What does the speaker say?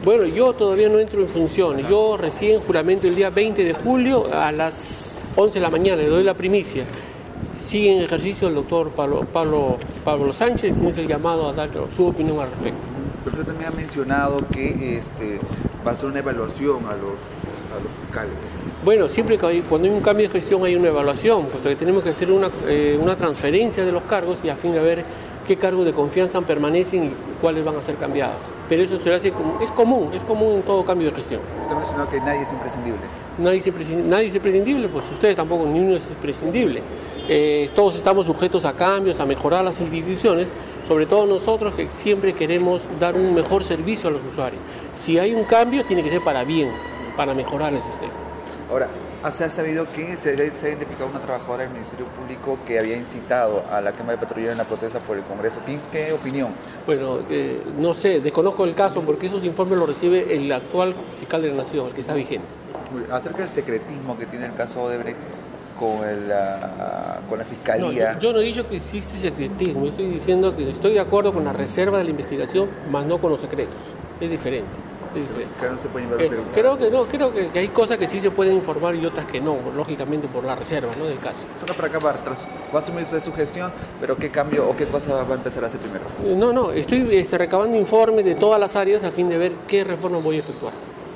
Bueno, yo todavía no entro en funciones. Yo recién juramento el día 20 de julio a las 11 de la mañana, le doy la primicia. Sigue en ejercicio el doctor Pablo Sánchez, quien es el llamado a dar su opinión al respecto. Pero usted también ha mencionado que va a hacer una evaluación a los fiscales. Bueno, siempre que cuando hay un cambio de gestión hay una evaluación, puesto que tenemos que hacer una transferencia de los cargos y a fin de ver qué cargos de confianza permanecen y cuáles van a ser cambiados. Pero eso se hace es común en todo cambio de gestión. Usted ha mencionado que nadie es imprescindible. Nadie es imprescindible, pues ustedes tampoco, ni uno es imprescindible. Todos estamos sujetos a cambios, a mejorar las instituciones, sobre todo nosotros que siempre queremos dar un mejor servicio a los usuarios. Si hay un cambio, tiene que ser para bien, para mejorar el sistema. Ahora, se ha sabido que se ha identificado una trabajadora del Ministerio Público que había incitado a la quema de patrulla en la protesta por el Congreso. ¿Qué opinión? Bueno, no sé, desconozco el caso porque esos informes los recibe el actual fiscal de la Nación, el que está vigente. Acerca del secretismo que tiene el caso Odebrecht con la Fiscalía. No, yo no he dicho que existe secretismo, yo estoy diciendo que estoy de acuerdo con la reserva de la investigación, más no con los secretos. Es diferente. Claro, no se puede informar. Creo que hay cosas que sí se pueden informar y otras que no, lógicamente por la reserva, ¿no?, del caso. Solo para acabar, va a asumir usted su gestión, pero ¿qué cambio o qué cosa va a empezar a hacer primero? No, estoy recabando informes de todas las áreas a fin de ver qué reformas voy a efectuar.